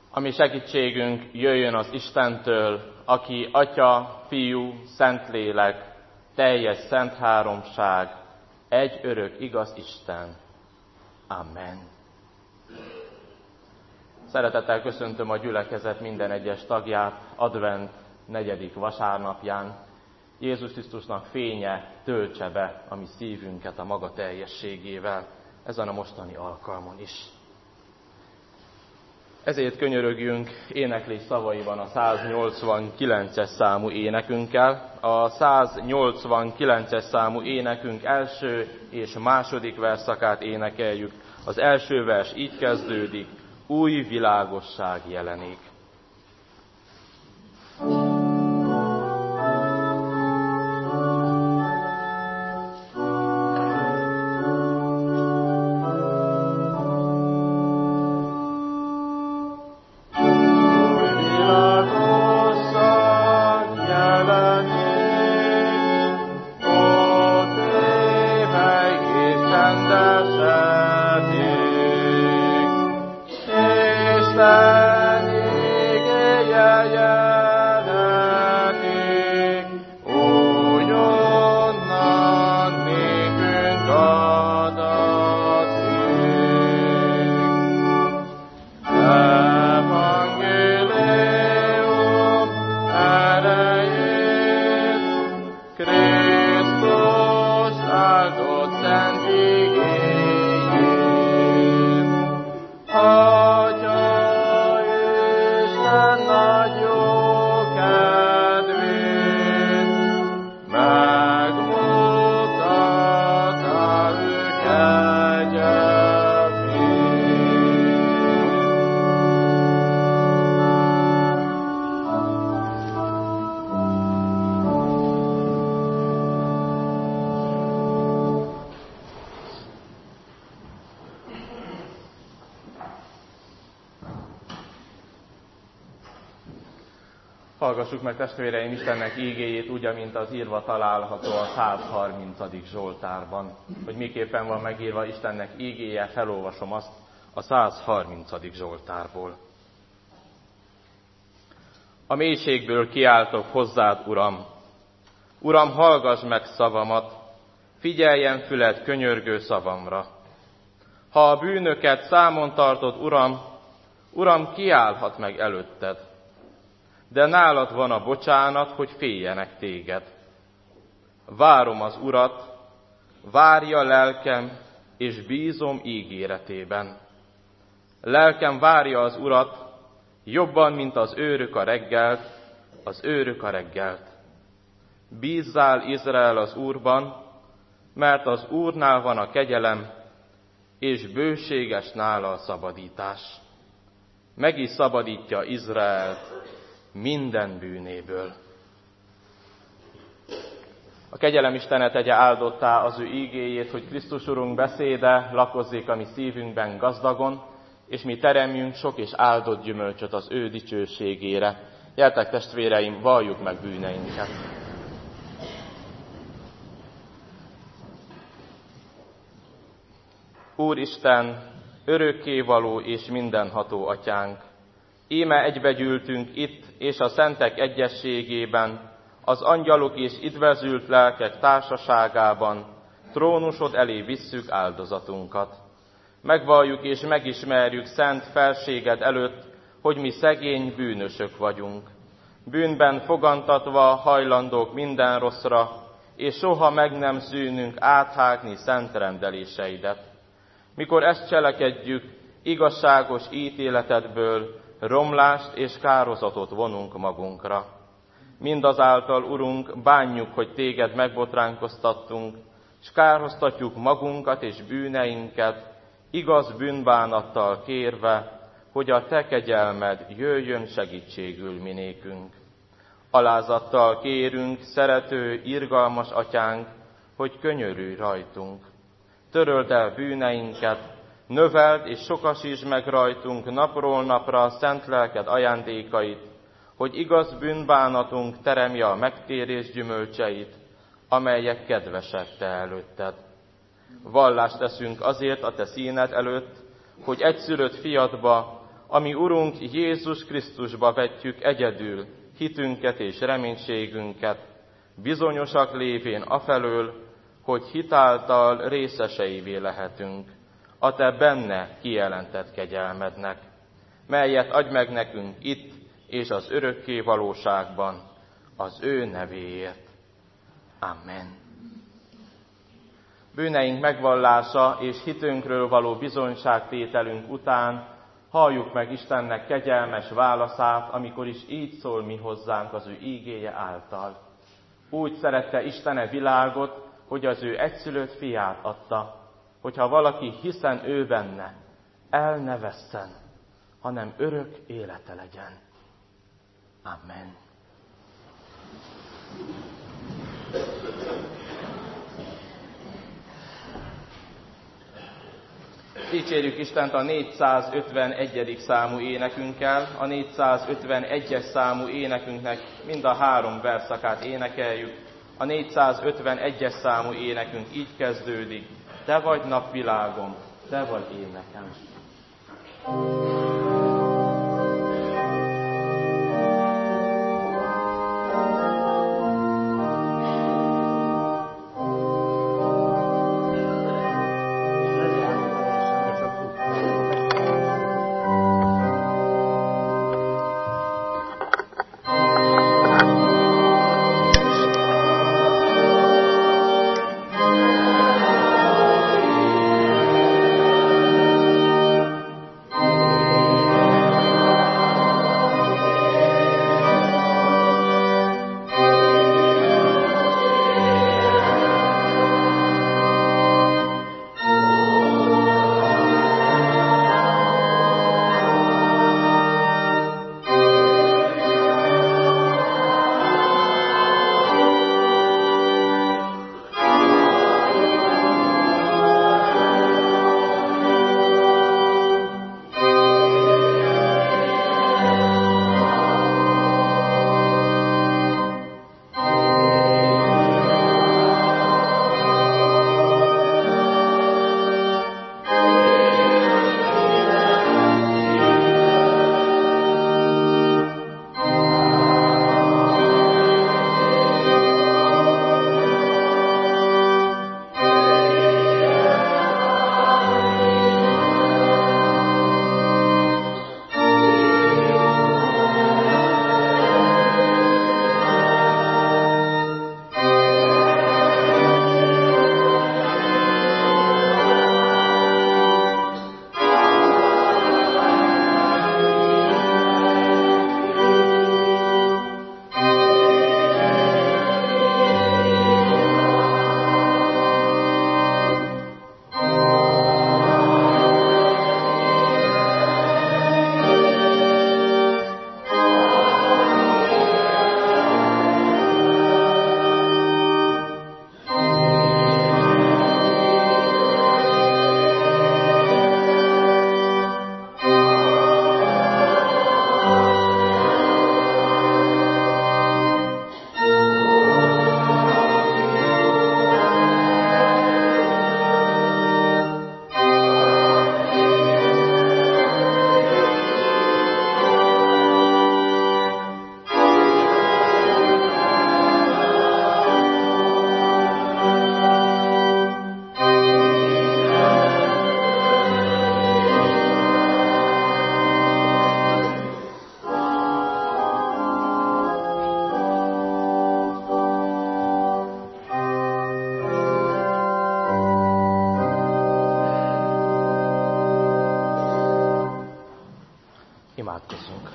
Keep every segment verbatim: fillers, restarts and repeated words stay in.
A mi segítségünk jöjjön az Istentől, aki Atya, Fiú, Szentlélek, teljes szent háromság, egy örök igaz Isten. Amen. Szeretettel köszöntöm a gyülekezet minden egyes tagját advent negyedik vasárnapján. Jézus Krisztusnak fénye töltse be a mi szívünket a maga teljességével ezen a mostani alkalmon is. Ezért könyörögjünk éneklés szavaiban a száznyolcvankilences számú énekünkkel. A száznyolcvankilences számú énekünk első és második verszakát énekeljük. Az első vers így kezdődik: új világosság jelenik. Hallgassuk meg, testvéreim, Istennek ígéjét úgy, amint az írva található a százharmincadik Zsoltárban. Hogy miképpen van megírva Istennek ígéje, felolvasom azt a százharmincadik Zsoltárból. A mélységből kiáltok hozzád, Uram! Uram, hallgass meg szavamat, figyeljen füled könyörgő szavamra. Ha a bűnöket számon tartod, Uram, Uram, kiállhat meg előtted. De nálad van a bocsánat, hogy féljenek téged. Várom az Urat, várja lelkem, és bízom ígéretében. Lelkem várja az Urat, jobban, mint az őrök a reggelt, az őrök a reggelt. Bízzál, Izrael, az Úrban, mert az Úrnál van a kegyelem, és bőséges nála a szabadítás. Meg is szabadítja Izraelt minden bűnéből. A kegyelem Istene tegye áldottá az ő ígéjét, hogy Krisztus Urunk beszéde lakozzék a mi szívünkben gazdagon, és mi teremjünk sok és áldott gyümölcsöt az ő dicsőségére. Gyertek, testvéreim, valljuk meg bűneinket. Úristen, örökkévaló és mindenható atyánk, íme egybegyűltünk itt és a szentek egyességében, az angyalok és üdvözült lelkek társaságában, trónusod elé visszük áldozatunkat. Megvalljuk és megismerjük szent felséged előtt, hogy mi szegény bűnösök vagyunk. Bűnben fogantatva hajlandók minden rosszra, és soha meg nem szűnünk áthágni szent rendeléseidet. Mikor ezt cselekedjük, igazságos ítéletedből romlást és kározatot vonunk magunkra. Mindazáltal, Urunk, bánjuk, hogy téged megbotránkoztattunk, s kárhoztatjuk magunkat és bűneinket, igaz bűnbánattal kérve, hogy a te kegyelmed jöjjön segítségül minékünk. Alázattal kérünk, szerető, irgalmas atyánk, hogy könyörülj rajtunk. Töröld el bűneinket, növeld és sokasítsd meg rajtunk napról napra a szent lelked ajándékait, hogy igaz bűnbánatunk teremje a megtérés gyümölcseit, amelyek kedvesek te előtted. Vallást teszünk azért a te színed előtt, hogy egyszülött fiadba, ami Urunk Jézus Krisztusba vetjük egyedül hitünket és reménységünket, bizonyosak lévén afelől, hogy hitáltal részeseivé lehetünk a te benne kijelentett kegyelmednek, melyet adj meg nekünk itt és az örökké valóságban, az ő nevéért. Amen. Bűneink megvallása és hitünkről való bizonyságtételünk után halljuk meg Istennek kegyelmes válaszát, amikor is így szól mi hozzánk az ő ígéje által. Úgy szerette Isten a világot, hogy az ő egyszülött fiát adta, hogyha valaki hiszen ő benne, el ne vesszen, hanem örök élete legyen. Amen. Dicsérjük Istent a négyszázötvenegyedik számú énekünkkel. A négyszázötvenegyes számú énekünknek mind a három verszakát énekeljük. A négyszázötvenegyes számú énekünk így kezdődik. Te vagy napvilágom, te vagy én nekem. Imádkozzunk.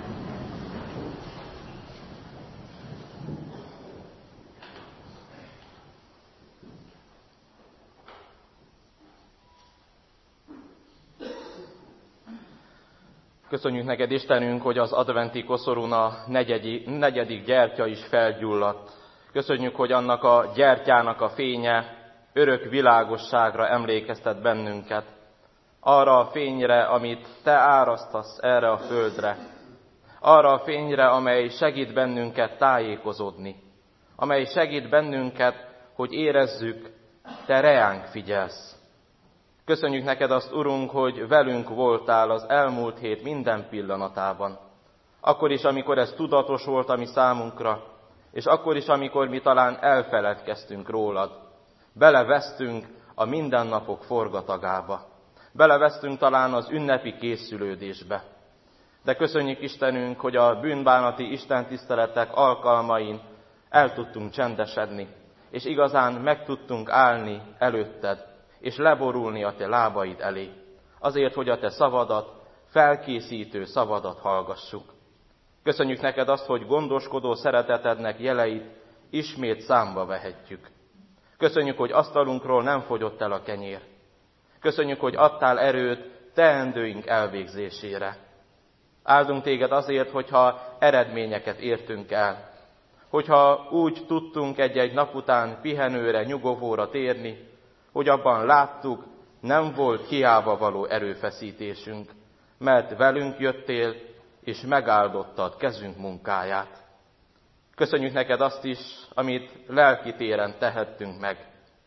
Köszönjük neked, Istenünk, hogy az adventi koszorún a negyedik, negyedik gyertya is felgyulladt. Köszönjük, hogy annak a gyertyának a fénye örök világosságra emlékeztet bennünket. Arra a fényre, amit te árasztasz erre a földre. Arra a fényre, amely segít bennünket tájékozódni. Amely segít bennünket, hogy érezzük, te reánk figyelsz. Köszönjük neked azt, Urunk, hogy velünk voltál az elmúlt hét minden pillanatában. Akkor is, amikor ez tudatos volt a mi számunkra, és akkor is, amikor mi talán elfeledkeztünk rólad. Belevesztünk a mindennapok forgatagába. Belevesztünk talán az ünnepi készülődésbe. De köszönjük Istenünk, hogy a bűnbánati istentiszteletek alkalmain el tudtunk csendesedni, és igazán meg tudtunk állni előtted, és leborulni a te lábaid elé, azért, hogy a te szavadat, felkészítő szavadat hallgassuk. Köszönjük neked azt, hogy gondoskodó szeretetednek jeleit ismét számba vehetjük. Köszönjük, hogy asztalunkról nem fogyott el a kenyér. Köszönjük, hogy adtál erőt teendőink elvégzésére. Áldunk téged azért, hogyha eredményeket értünk el, hogyha úgy tudtunk egy-egy nap után pihenőre, nyugovóra térni, hogy abban láttuk, nem volt hiába való erőfeszítésünk, mert velünk jöttél, és megáldottad kezünk munkáját. Köszönjük neked azt is, amit lelki téren tehettünk meg,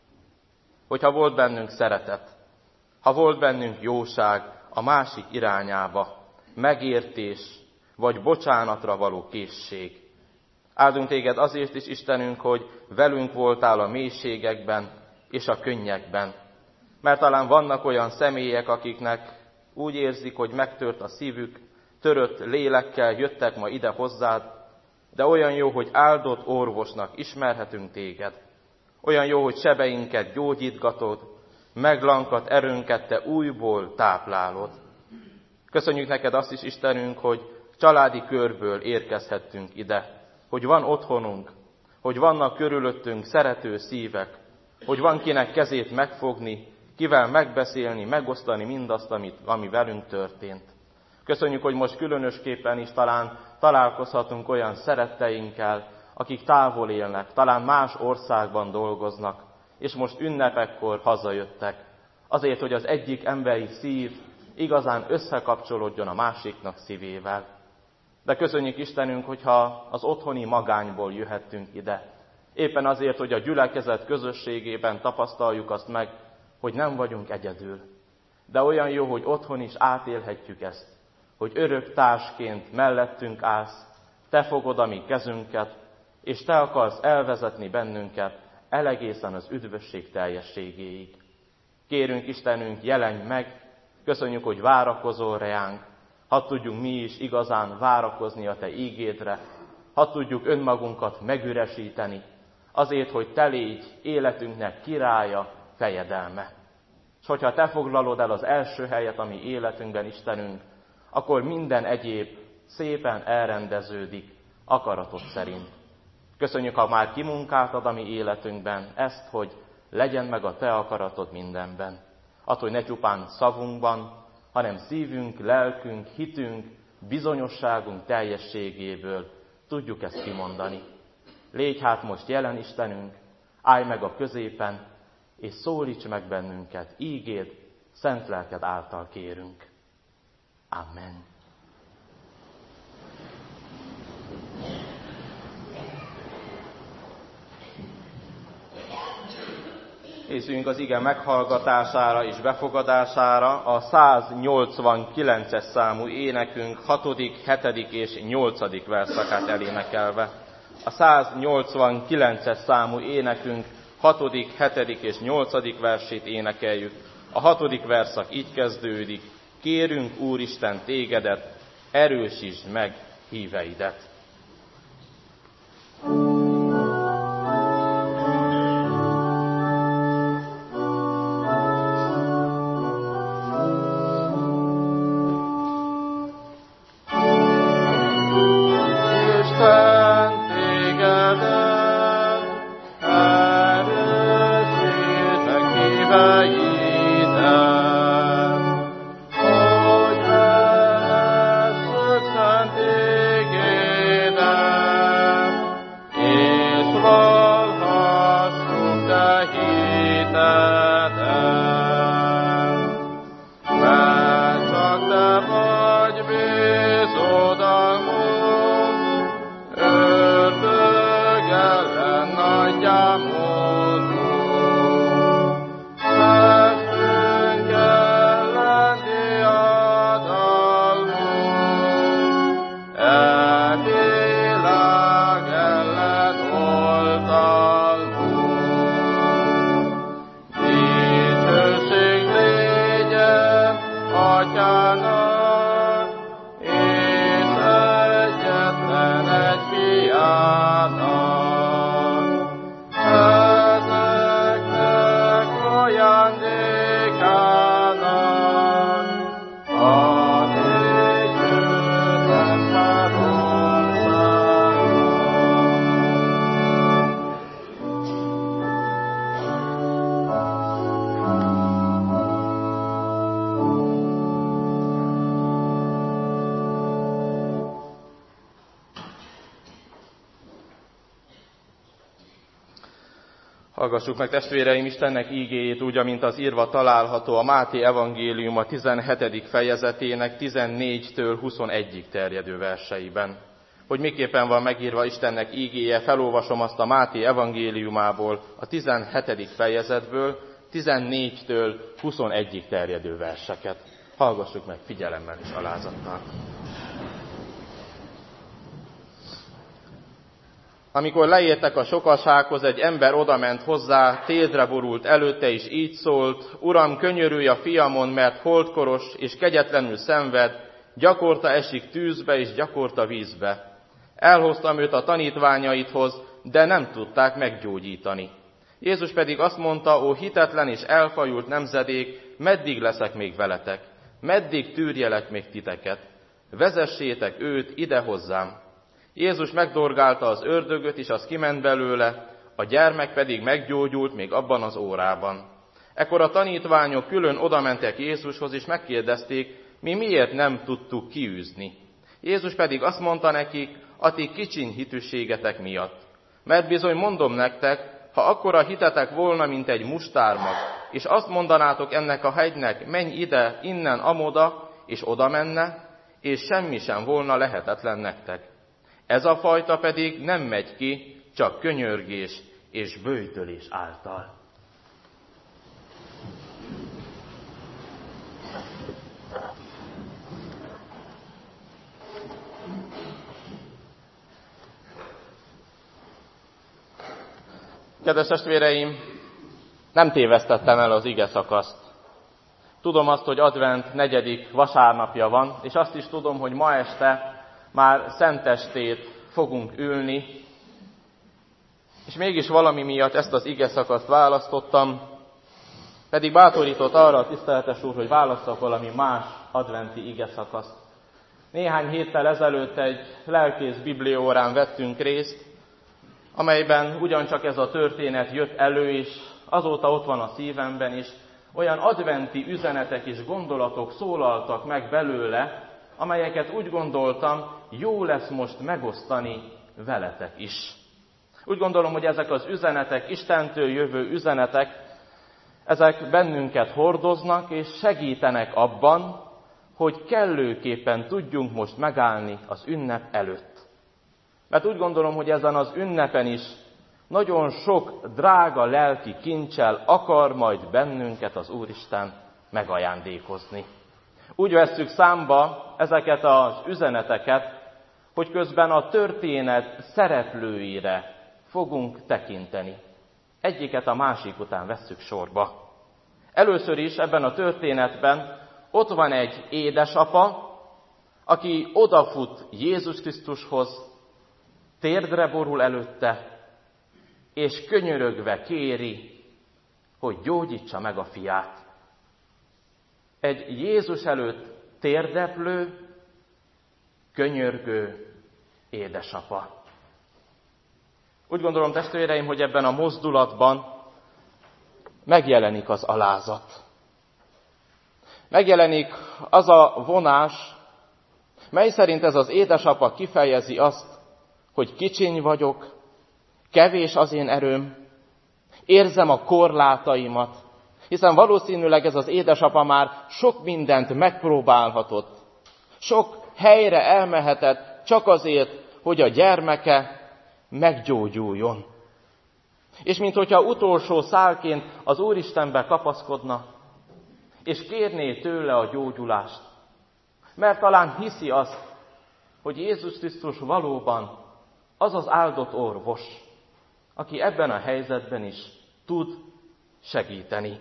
hogyha volt bennünk szeretet, ha volt bennünk jóság a másik irányába, megértés, vagy bocsánatra való készség. Áldunk téged azért is, Istenünk, hogy velünk voltál a mélységekben és a könnyekben. Mert talán vannak olyan személyek, akiknek úgy érzik, hogy megtört a szívük, törött lélekkel jöttek ma ide hozzád, de olyan jó, hogy áldott orvosnak ismerhetünk téged. Olyan jó, hogy sebeinket gyógyítgatod, meglankadt erőnket te újból táplálod. Köszönjük neked azt is, Istenünk, hogy családi körből érkezhettünk ide, hogy van otthonunk, hogy vannak körülöttünk szerető szívek, hogy van kinek kezét megfogni, kivel megbeszélni, megosztani mindazt, amit, ami velünk történt. Köszönjük, hogy most különösképpen is talán találkozhatunk olyan szeretteinkkel, akik távol élnek, talán más országban dolgoznak, és most ünnepekkor hazajöttek. Azért, hogy az egyik emberi szív igazán összekapcsolódjon a másiknak szívével. De köszönjük Istenünk, hogyha az otthoni magányból jöhettünk ide. Éppen azért, hogy a gyülekezet közösségében tapasztaljuk azt meg, hogy nem vagyunk egyedül. De olyan jó, hogy otthon is átélhetjük ezt, hogy örök társként mellettünk állsz, te fogod a mi kezünket, és te akarsz elvezetni bennünket elegészen az üdvösség teljességéig. Kérünk Istenünk, jelenj meg, köszönjük, hogy várakozol reánk, hadd tudjunk mi is igazán várakozni a te ígédre, hadd tudjuk önmagunkat megüresíteni, azért, hogy te légy életünknek királya, fejedelme. És hogyha te foglalod el az első helyet a mi életünkben, Istenünk, akkor minden egyéb szépen elrendeződik akaratod szerint. Köszönjük, ha már kimunkáltad a mi életünkben ezt, hogy legyen meg a te akaratod mindenben. Add, hogy ne csupán szavunkban, hanem szívünk, lelkünk, hitünk, bizonyosságunk teljességéből tudjuk ezt kimondani. Légy hát most jelen, Istenünk, állj meg a középen, és szólíts meg bennünket, ígéd, szent lelked által kérünk. Amen. Készüljünk az ige meghallgatására és befogadására. A száznyolcvankilences számú énekünk hatodik, hetedik és nyolcadik verszakát elénekelve. A száznyolcvankilences számú énekünk hatodik, hetedik és nyolcadik versét énekeljük. A hatodik verszak így kezdődik: kérünk, Úristen, tégedet, erősítsd meg híveidet. Amen. Hallgassuk meg, testvéreim, Istennek ígéjét úgy, amint az írva található a Máté evangélium a tizenhetedik fejezetének tizennégytől huszonegyig terjedő verseiben. Hogy miképpen van megírva Istennek ígéje, felolvasom azt a Máté evangéliumából, a tizenhetedik fejezetből, tizennégytől huszonegyig terjedő verseket. Hallgassuk meg figyelemmel és alázattal. Amikor leértek a sokasághoz, egy ember odament hozzá, térdre borult előtte, és így szólt: Uram, könyörülj a fiamon, mert holdkoros és kegyetlenül szenved, gyakorta esik tűzbe és gyakorta vízbe. Elhoztam őt a tanítványaidhoz, de nem tudták meggyógyítani. Jézus pedig azt mondta: Ó hitetlen és elfajult nemzedék, meddig leszek még veletek? Meddig tűrjelek még titeket? Vezessétek őt ide hozzám. Jézus megdorgálta az ördögöt, és az kiment belőle, a gyermek pedig meggyógyult még abban az órában. Ekkor a tanítványok külön odamentek Jézushoz, és megkérdezték: mi miért nem tudtuk kiűzni? Jézus pedig azt mondta nekik: a ti kicsiny hitűségetek miatt. Mert bizony mondom nektek, ha akkora hitetek volna, mint egy mustármag, és azt mondanátok ennek a hegynek: menj ide, innen, amoda, és oda menne, és semmi sem volna lehetetlen nektek. Ez a fajta pedig nem megy ki, csak könyörgés és böjtölés által. Kedves testvéreim, nem tévesztettem el az ige szakaszt. Tudom azt, hogy advent negyedik vasárnapja van, és azt is tudom, hogy ma este már szentestét fogunk ülni, és mégis valami miatt ezt az ige szakaszt választottam, pedig bátorított arra a tiszteletes úr, hogy válasszak valami más adventi ige szakaszt. Néhány héttel ezelőtt egy lelkész bibliaórán vettünk részt, amelyben ugyancsak ez a történet jött elő, és azóta ott van a szívemben is, olyan adventi üzenetek és gondolatok szólaltak meg belőle, amelyeket úgy gondoltam, jó lesz most megosztani veletek is. Úgy gondolom, hogy ezek az üzenetek, Istentől jövő üzenetek, ezek bennünket hordoznak és segítenek abban, hogy kellőképpen tudjunk most megállni az ünnep előtt. Mert úgy gondolom, hogy ezen az ünnepen is nagyon sok drága lelki kincsel akar majd bennünket az Úristen megajándékozni. Úgy vesszük számba ezeket az üzeneteket, hogy közben a történet szereplőire fogunk tekinteni. Egyiket a másik után vesszük sorba. Először is ebben a történetben ott van egy édesapa, aki odafut Jézus Krisztushoz, térdre borul előtte, és könyörögve kéri, hogy gyógyítsa meg a fiát. Egy Jézus előtt térdeplő, könyörgő édesapa. Úgy gondolom, testvéreim, hogy ebben a mozdulatban megjelenik az alázat. Megjelenik az a vonás, mely szerint ez az édesapa kifejezi azt, hogy kicsiny vagyok, kevés az én erőm, érzem a korlátaimat, hiszen valószínűleg ez az édesapa már sok mindent megpróbálhatott, sok helyre elmehetett csak azért, hogy a gyermeke meggyógyuljon. És minthogyha utolsó szálként az Úristenbe kapaszkodna, és kérné tőle a gyógyulást, mert talán hiszi azt, hogy Jézus Krisztus valóban az az áldott orvos, aki ebben a helyzetben is tud segíteni.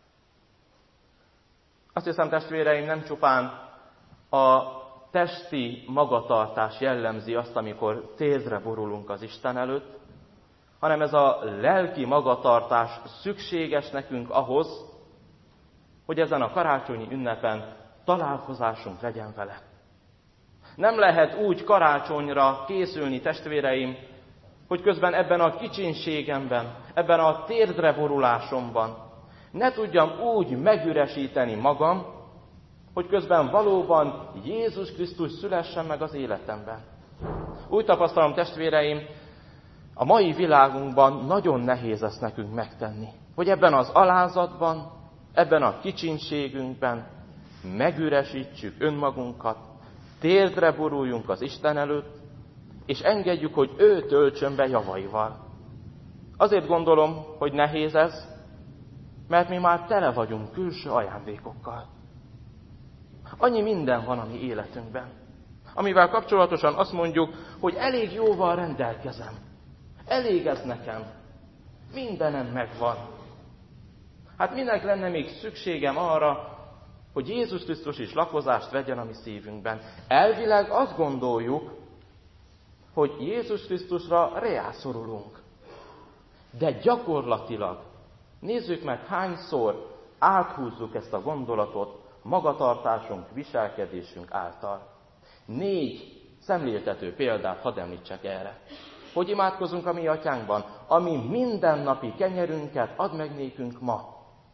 Azt hiszem, testvéreim, nem csupán a testi magatartás jellemzi azt, amikor térdre borulunk az Isten előtt, hanem ez a lelki magatartás szükséges nekünk ahhoz, hogy ezen a karácsonyi ünnepen találkozásunk legyen vele. Nem lehet úgy karácsonyra készülni, testvéreim, hogy közben ebben a kicsinségemben, ebben a térdre borulásomban ne tudjam úgy megüresíteni magam, hogy közben valóban Jézus Krisztus szülessen meg az életemben. Úgy tapasztalom, testvéreim, A mai világunkban nagyon nehéz ezt nekünk megtenni, hogy ebben az alázatban, ebben a kicsinségünkben megüresítsük önmagunkat, térdre boruljunk az Isten előtt, és engedjük, hogy ő töltsön be javaival. Azért gondolom, hogy nehéz ez, mert mi már tele vagyunk külső ajándékokkal. Annyi minden van a mi életünkben, amivel kapcsolatosan azt mondjuk, hogy elég jóval rendelkezem. Elég ez nekem. Mindenem megvan. Hát minek lenne még szükségem arra, hogy Jézus Krisztus is lakozást vegyen a mi szívünkben? Elvileg azt gondoljuk, hogy Jézus Krisztusra rászorulunk. De gyakorlatilag nézzük meg, hányszor áthúzzuk ezt a gondolatot magatartásunk, viselkedésünk által. Négy szemléltető példát hadd említsek erre. Hogy imádkozunk a mi atyánkban, ami mindennapi kenyerünket ad meg nékünk ma.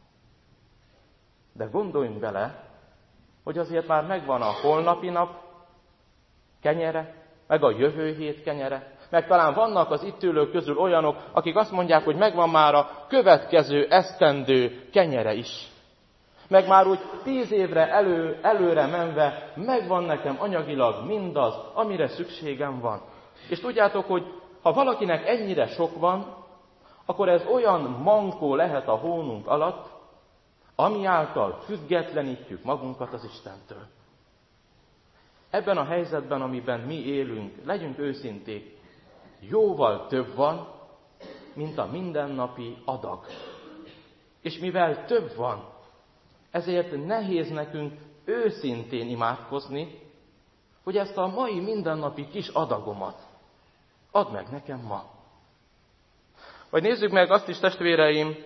De gondoljunk bele, hogy azért már megvan a holnapi nap kenyere, meg a jövő hét kenyere, meg talán vannak az itt ülők közül olyanok, akik azt mondják, hogy megvan már a következő esztendő kenyere is. Meg már úgy tíz évre elő, előre menve megvan nekem anyagilag mindaz, amire szükségem van. És tudjátok, hogy ha valakinek ennyire sok van, akkor ez olyan mankó lehet a hónunk alatt, ami által függetlenítjük magunkat az Istentől. Ebben a helyzetben, amiben mi élünk, legyünk őszinték, jóval több van, mint a mindennapi adag. És mivel több van, ezért nehéz nekünk őszintén imádkozni, hogy ezt a mai mindennapi kis adagomat add meg nekem ma. Vagy nézzük meg azt is, testvéreim,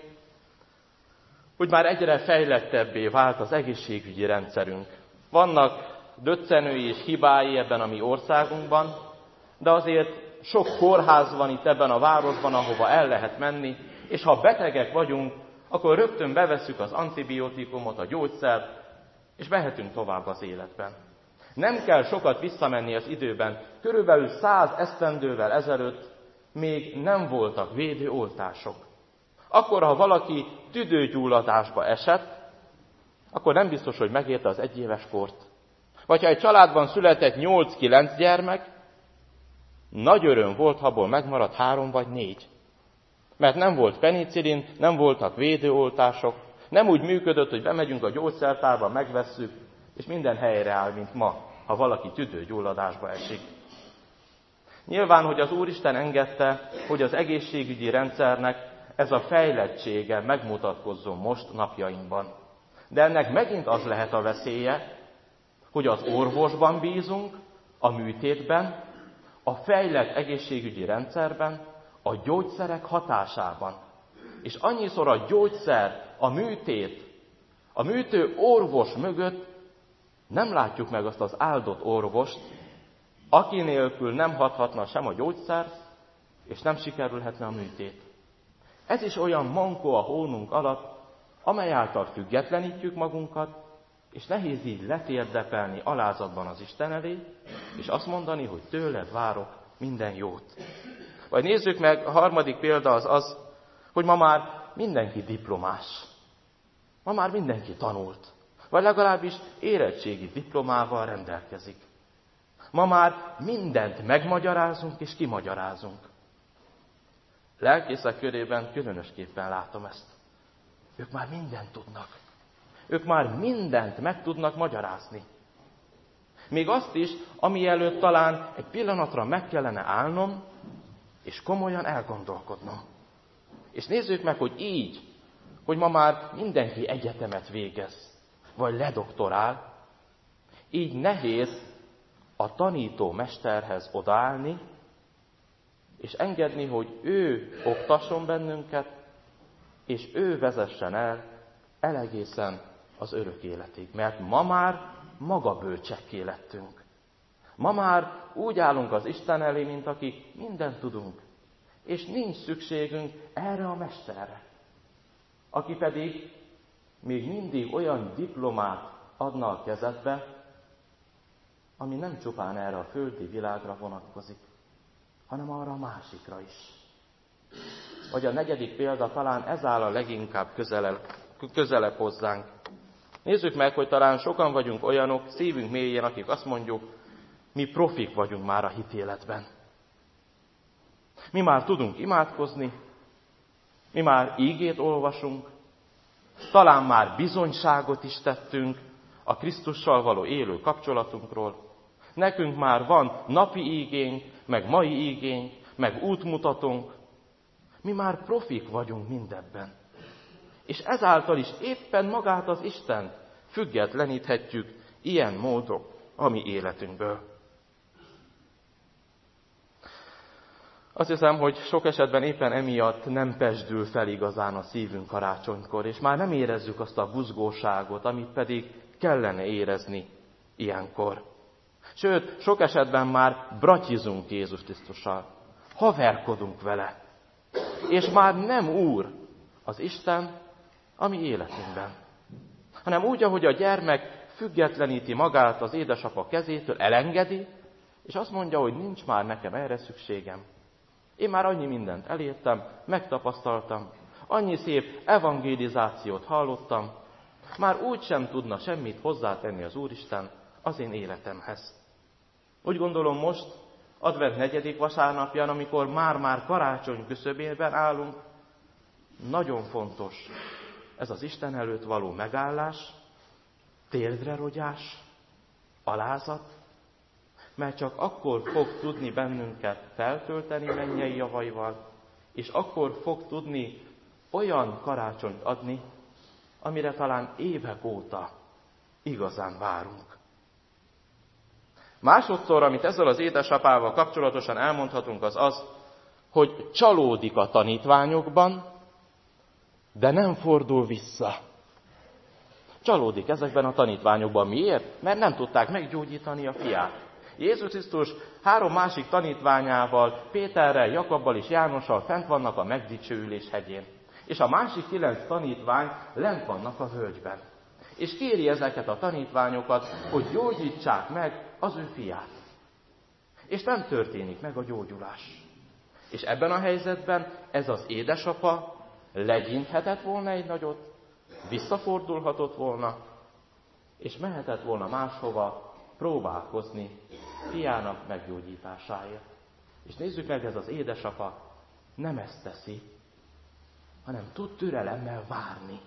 hogy már egyre fejlettebbé vált az egészségügyi rendszerünk. Vannak döccenői és hibái ebben a mi országunkban, de azért sok kórház van itt ebben a városban, ahova el lehet menni, és ha betegek vagyunk, akkor rögtön bevesszük az antibiotikumot, a gyógyszert, és mehetünk tovább az életben. Nem kell sokat visszamenni az időben. Körülbelül száz esztendővel ezelőtt még nem voltak védőoltások. Akkor, ha valaki tüdőgyulladásba esett, akkor nem biztos, hogy megérte az egyéves kort. Vagy ha egy családban született nyolc-kilenc gyermek, nagy öröm volt, ha abból megmaradt három vagy négy. Mert nem volt penicillin, nem voltak védőoltások, nem úgy működött, hogy bemegyünk a gyógyszertárba, megvesszük, és minden helyre áll, mint ma, ha valaki tüdőgyulladásba esik. Nyilván, hogy az Úristen engedte, hogy az egészségügyi rendszernek ez a fejlettsége megmutatkozzon most napjainkban. De ennek megint az lehet a veszélye, hogy az orvosban bízunk, a műtétben, a fejlett egészségügyi rendszerben, a gyógyszerek hatásában. És annyiszor a gyógyszer, a műtét, a műtő orvos mögött nem látjuk meg azt az áldott orvost, aki nélkül nem hathatna sem a gyógyszer, és nem sikerülhetne a műtét. Ez is olyan mankó a hónunk alatt, amely által függetlenítjük magunkat, és nehéz így letérdepelni alázatban az Isten elé, és azt mondani, hogy tőled várok minden jót. Vagy nézzük meg, a harmadik példa az az, hogy ma már mindenki diplomás. Ma már mindenki tanult. Vagy legalábbis érettségi diplomával rendelkezik. Ma már mindent megmagyarázunk és kimagyarázunk. Lelkészek körében különösképpen látom ezt. Ők már mindent tudnak. Ők már mindent meg tudnak magyarázni. Még azt is, ami előtt talán egy pillanatra meg kellene állnom, és komolyan elgondolkodnom. És nézzük meg, hogy így, hogy ma már mindenki egyetemet végez, vagy ledoktorál, így nehéz a tanító mesterhez odaállni, és engedni, hogy ő oktasson bennünket, és ő vezessen el elegészen az örök életig. Mert ma már maga bölcsekké lettünk. Ma már úgy állunk az Isten elé, mint akik mindent tudunk, és nincs szükségünk erre a mesterre, aki pedig még mindig olyan diplomát adna a kezedbe, ami nem csupán erre a földi világra vonatkozik, hanem arra a másikra is. Vagy a negyedik példa, talán ez áll a leginkább közelebb, közelebb hozzánk. Nézzük meg, hogy talán sokan vagyunk olyanok, szívünk mélyén, akik azt mondjuk, mi profik vagyunk már a hitéletben. Mi már tudunk imádkozni, mi már ígét olvasunk, talán már bizonyságot is tettünk a Krisztussal való élő kapcsolatunkról. Nekünk már van napi ígénk, meg mai ígénk, meg útmutatónk. Mi már profik vagyunk mindebben. És ezáltal is éppen magát az Istent függetleníthetjük ilyen módon a mi életünkből. Azt hiszem, hogy sok esetben éppen emiatt nem pezsdül fel igazán a szívünk karácsonykor, és már nem érezzük azt a buzgóságot, amit pedig kellene érezni ilyenkor. Sőt, sok esetben már bratyizunk Jézus Krisztussal, haverkodunk vele, és már nem Úr az Isten a mi életünkben, hanem úgy, ahogy a gyermek függetleníti magát az édesapa kezétől, elengedi, és azt mondja, hogy nincs már nekem erre szükségem. Én már annyi mindent elértem, megtapasztaltam, annyi szép evangelizációt hallottam, már úgy sem tudna semmit hozzátenni az Úristen az én életemhez. Úgy gondolom most, advent negyedik vasárnapján, amikor már-már karácsony küszöbében állunk, nagyon fontos ez az Isten előtt való megállás, térdre rogyás, alázat, mert csak akkor fog tudni bennünket feltölteni mennyei javaival, és akkor fog tudni olyan karácsonyt adni, amire talán évek óta igazán várunk. Másodszor, amit ezzel az édesapával kapcsolatosan elmondhatunk, az az, hogy csalódik a tanítványokban, de nem fordul vissza. Csalódik ezekben a tanítványokban. Miért? Mert nem tudták meggyógyítani a fiát. Jézus Krisztus három másik tanítványával, Péterrel, Jakabbal és Jánossal fent vannak a megdicsőülés hegyén. És a másik kilenc tanítvány lent vannak a völgyben. És kéri ezeket a tanítványokat, hogy gyógyítsák meg az ő fiát. És nem történik meg a gyógyulás. És ebben a helyzetben ez az édesapa legyinthetett volna egy nagyot, visszafordulhatott volna, és mehetett volna máshova próbálkozni fiának meggyógyításáért. És nézzük meg, ez az édesapa nem ezt teszi, hanem tud türelemmel várni.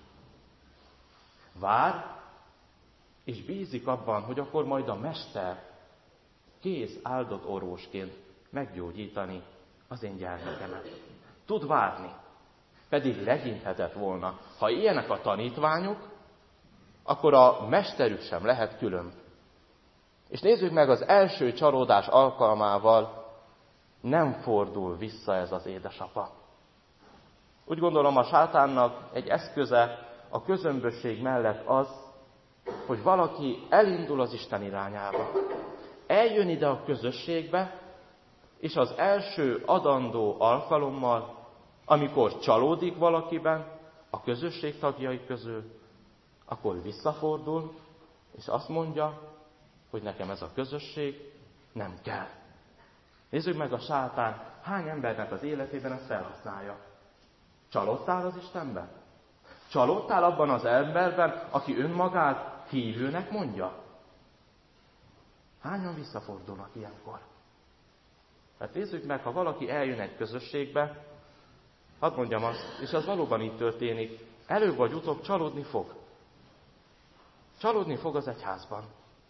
Vár, és bízik abban, hogy akkor majd a mester kész áldott orvosként meggyógyítani az én gyermekemet. Tud várni, pedig legyinthetett volna. Ha ilyenek a tanítványok, akkor a mesterük sem lehet különb. És nézzük meg, az első csalódás alkalmával nem fordul vissza ez az édesapa. Úgy gondolom, a sátánnak egy eszköze a közömbösség mellett az, hogy valaki elindul az Isten irányába. Eljön ide a közösségbe, és az első adandó alkalommal, amikor csalódik valakiben, a közösség tagjai közül, akkor visszafordul, és azt mondja, hogy nekem ez a közösség nem kell. Nézzük meg, a sátán hány embernek az életében ezt felhasználja. Csalódtál az Istenben? Csalódtál abban az emberben, aki önmagát hívőnek mondja? Hányan visszafordulnak ilyenkor? Hát nézzük meg, ha valaki eljön egy közösségbe, hadd mondjam azt, és az valóban így történik, előbb vagy utóbb csalódni fog. Csalódni fog az egyházban.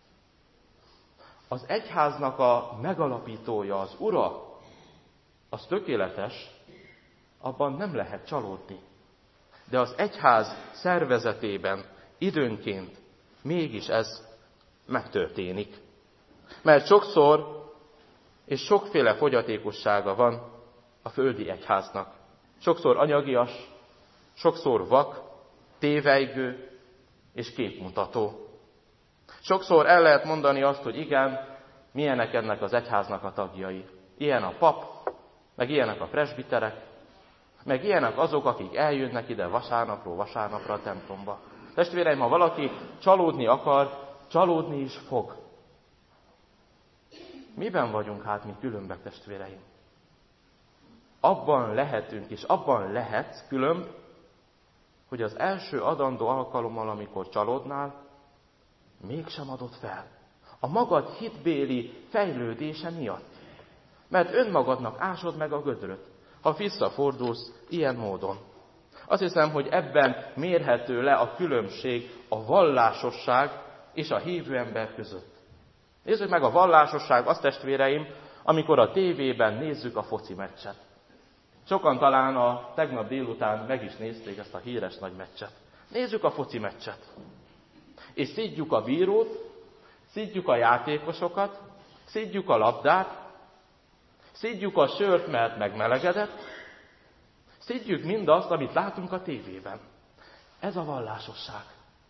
Az egyháznak a megalapítója, az ura, az tökéletes, abban nem lehet csalódni. De az egyház szervezetében időnként mégis ez megtörténik. Mert sokszor és sokféle fogyatékossága van a földi egyháznak. Sokszor anyagias, sokszor vak, tévejgő és képmutató. Sokszor el lehet mondani azt, hogy igen, milyenek ennek az egyháznak a tagjai. Ilyen a pap, meg ilyenek a presbiterek, meg ilyenek azok, akik eljönnek ide vasárnapról vasárnapra a templomba. Testvéreim, ha valaki csalódni akar, csalódni is fog. Miben vagyunk hát mi különbek, testvéreim? abban lehetünk, és abban lehetsz különb, hogy az első adandó alkalommal, amikor csalódnál, mégsem adod fel. A magad hitbéli fejlődése miatt. Mert önmagadnak ásod meg a gödröt, ha visszafordulsz ilyen módon. Azt hiszem, hogy ebben mérhető le a különbség a vallásosság és a hívő ember között. Nézzük meg a vallásosság, azt testvéreim, amikor a tévében nézzük a foci meccset. Sokan talán a tegnap délután meg is nézték ezt a híres nagy meccset. Nézzük a foci meccset. És szidjuk a bírót, szidjuk a játékosokat, szidjuk a labdát, szidjuk a sört, mert megmelegedett, szidjuk mindazt, amit látunk a tévében. Ez a vallásosság.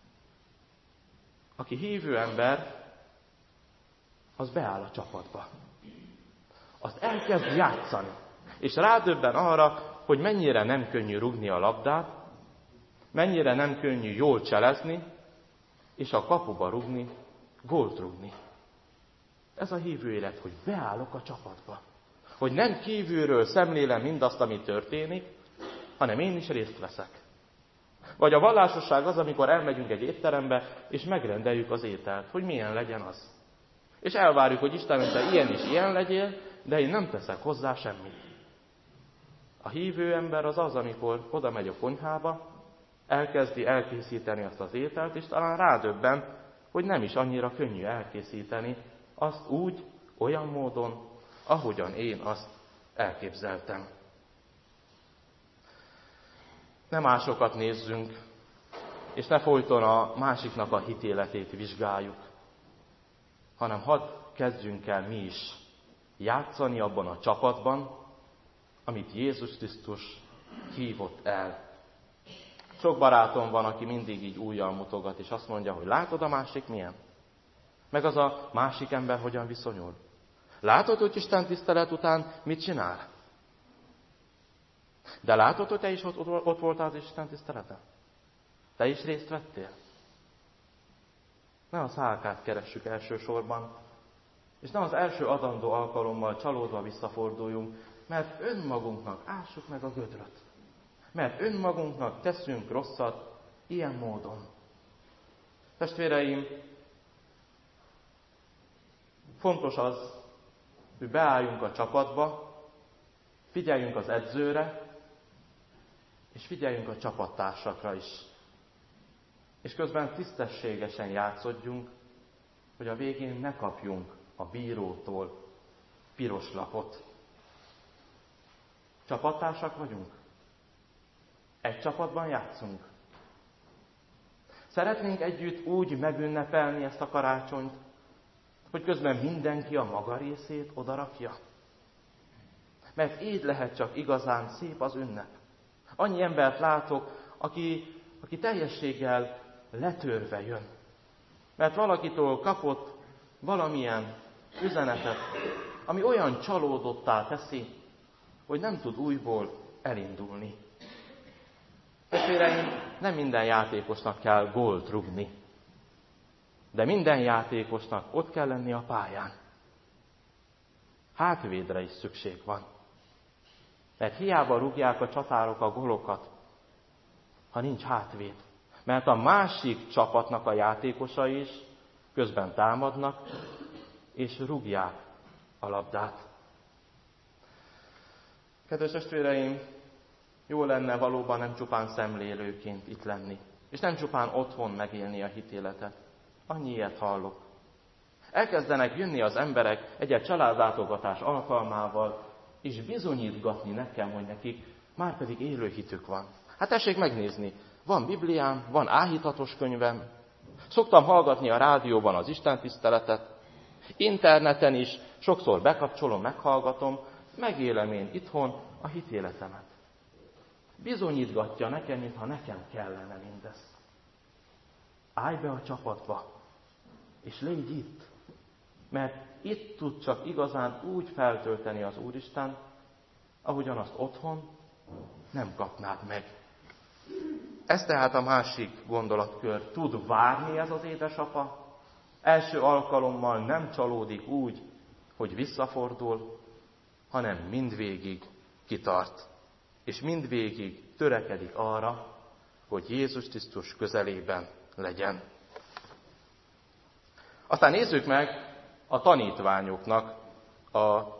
Aki hívő ember, az beáll a csapatba. Az elkezd játszani. És rádöbben arra, hogy mennyire nem könnyű rugni a labdát, mennyire nem könnyű jól cselezni, és a kapuba rugni, gólt rugni. Ez a hívő élet, hogy beállok a csapatba. Hogy nem kívülről szemlélem mindazt, ami történik, hanem én is részt veszek. Vagy a vallásosság az, amikor elmegyünk egy étterembe, és megrendeljük az ételt, hogy milyen legyen az. És elvárjuk, hogy Istenem, te ilyen is ilyen legyél, de én nem teszek hozzá semmit. A hívő ember az az, amikor oda megy a konyhába, elkezdi elkészíteni azt az ételt, és talán rádöbben, hogy nem is annyira könnyű elkészíteni azt úgy, olyan módon, ahogyan én azt elképzeltem. Ne másokat nézzünk, és ne folyton a másiknak a hitéletét vizsgáljuk, hanem hadd kezdjünk el mi is játszani abban a csapatban, amit Jézus Krisztus hívott el. Sok barátom van, aki mindig így újjal mutogat, és azt mondja, hogy látod a másik milyen? Meg az a másik ember hogyan viszonyul? Látod, hogy Isten tisztelet után mit csinál? De látod, hogy te is ott, ott voltál az Isten tiszteleten? Te is részt vettél? Ne a szálkát keressük elsősorban, és ne az első adandó alkalommal csalódva visszaforduljunk, mert önmagunknak ássuk meg a gödröt. Mert önmagunknak teszünk rosszat ilyen módon. Testvéreim, fontos az, hogy beálljunk a csapatba, figyeljünk az edzőre, és figyeljünk a csapattársakra is. És közben tisztességesen játszodjunk, hogy a végén ne kapjunk a bírótól piros lapot. Csapattársak vagyunk? Egy csapatban játszunk? Szeretnénk együtt úgy megünnepelni ezt a karácsonyt, hogy közben mindenki a maga részét odarakja? Mert így lehet csak igazán szép az ünnep. Annyi embert látok, aki, aki teljességgel letörve jön. Mert valakitől kapott valamilyen üzenetet, ami olyan csalódottá teszi, hogy nem tud újból elindulni. Testvéreim, nem minden játékosnak kell gólt rugni, de minden játékosnak ott kell lenni a pályán. Hátvédre is szükség van. Mert hiába rúgják a csatárok a gólokat, ha nincs hátvéd. Mert a másik csapatnak a játékosai is közben támadnak, és rúgják a labdát. Kedves testvéreim, jó lenne valóban nem csupán szemlélőként itt lenni, és nem csupán otthon megélni a hitéletet. Annyi ilyet hallok. Elkezdenek jönni az emberek egy-egy családlátogatás alkalmával, és bizonyítgatni nekem, hogy nekik már pedig élő hitük van. Hát tessék megnézni, van Bibliám, van áhítatos könyvem, szoktam hallgatni a rádióban az istentiszteletet, interneten is sokszor bekapcsolom, meghallgatom, megélem én itthon a hitéletemet. Bizonyítgatja nekem, mintha nekem kellene mindez. Állj be a csapatba, és légy itt, mert itt tud csak igazán úgy feltölteni az Úristen, ahogyan azt otthon nem kapnád meg. Ez tehát a másik gondolatkör. Tud várni ez az édesapa, első alkalommal nem csalódik úgy, hogy visszafordul, hanem mindvégig kitart, és mindvégig törekedik arra, hogy Jézus Krisztus közelében legyen. Aztán nézzük meg a tanítványoknak a,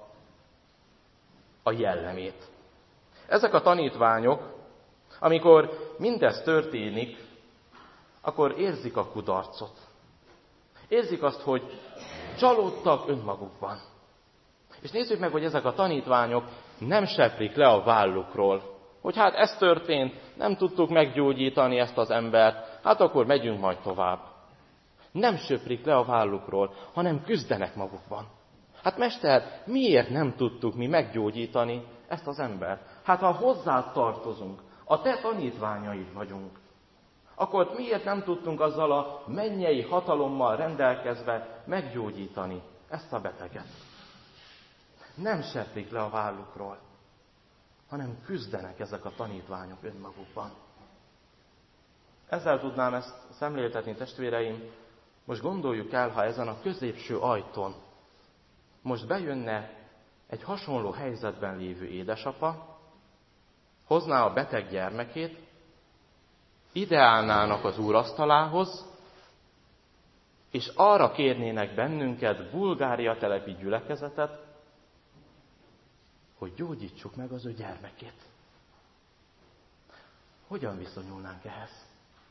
a jellemét. Ezek a tanítványok, amikor mindez történik, akkor érzik a kudarcot. Érzik azt, hogy csalódtak önmagukban. És nézzük meg, hogy ezek a tanítványok nem seprik le a vállukról, hogy hát ez történt, nem tudtuk meggyógyítani ezt az embert, hát akkor megyünk majd tovább. Nem söprik le a vállukról, hanem küzdenek magukban. Hát mester, miért nem tudtuk mi meggyógyítani ezt az embert? Hát ha hozzá tartozunk, a te tanítványaid vagyunk, akkor miért nem tudtunk azzal a mennyei hatalommal rendelkezve meggyógyítani ezt a beteget? Nem seprik le a vállukról, hanem küzdenek ezek a tanítványok önmagukban. Ezzel tudnám ezt szemléltetni, testvéreim. Most gondoljuk el, ha ezen a középső ajtón most bejönne egy hasonló helyzetben lévő édesapa, hozná a beteg gyermekét, ide állnának az úrasztalához, és arra kérnének bennünket, Bulgária telepi gyülekezetet, hogy gyógyítsuk meg az ő gyermekét. Hogyan viszonyulnánk ehhez?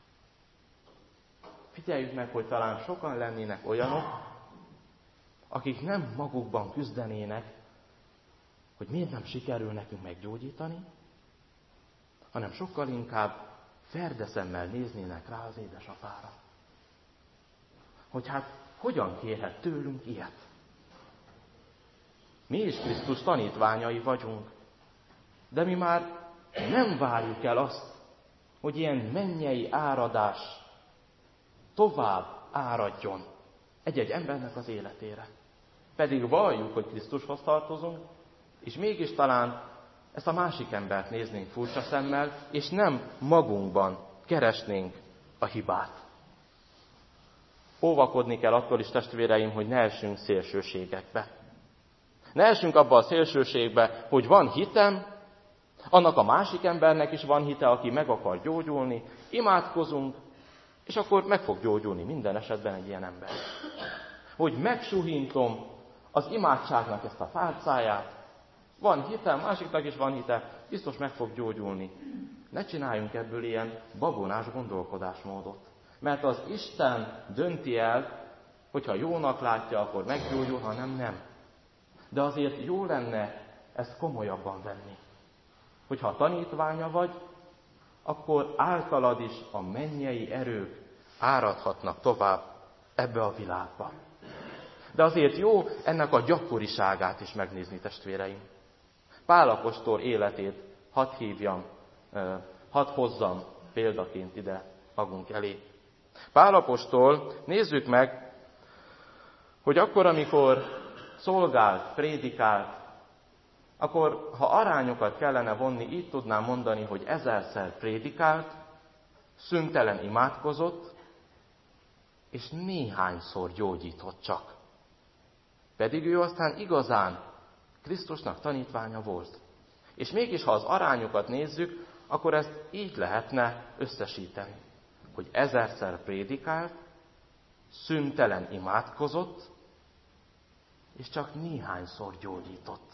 Figyeljük meg, hogy talán sokan lennének olyanok, akik nem magukban küzdenének, hogy miért nem sikerül nekünk meggyógyítani, hanem sokkal inkább ferdeszemmel néznének rá az édesapára. Hogy hát hogyan kérhet tőlünk ilyet? Mi is Krisztus tanítványai vagyunk, de mi már nem várjuk el azt, hogy ilyen mennyei áradás tovább áradjon egy-egy embernek az életére. Pedig valljuk, hogy Krisztushoz tartozunk, és mégis talán ezt a másik embert néznénk furcsa szemmel, és nem magunkban keresnénk a hibát. Óvakodni kell attól is, testvéreim, hogy ne essünk szélsőségekbe. Ne essünk abba a szélsőségbe, hogy van hitem, annak a másik embernek is van hite, aki meg akar gyógyulni, imádkozunk, és akkor meg fog gyógyulni minden esetben egy ilyen ember. Hogy megsuhintom az imádságnak ezt a pálcáját, van hitem, másiknak is van hite, biztos meg fog gyógyulni. Ne csináljunk ebből ilyen babonás gondolkodásmódot. Mert az Isten dönti el, hogyha jónak látja, akkor meggyógyul, ha nem, nem. De azért jó lenne ezt komolyabban venni. Hogyha tanítványa vagy, akkor általad is a mennyei erők áradhatnak tovább ebbe a világba. De azért jó ennek a gyakoriságát is megnézni, testvéreim. Pál apostol életét hadd hívjam, hadd hozzam példaként ide magunk elé. Pál apostol, nézzük meg, hogy akkor, amikor szolgált, prédikált, akkor ha arányokat kellene vonni, így tudnám mondani, hogy ezerszer prédikált, szüntelen imádkozott, és néhányszor gyógyított csak. Pedig ő aztán igazán Krisztusnak tanítványa volt. És mégis, ha az arányokat nézzük, akkor ezt így lehetne összesíteni. Hogy ezerszer prédikált, szüntelen imádkozott, és csak néhányszor gyógyított.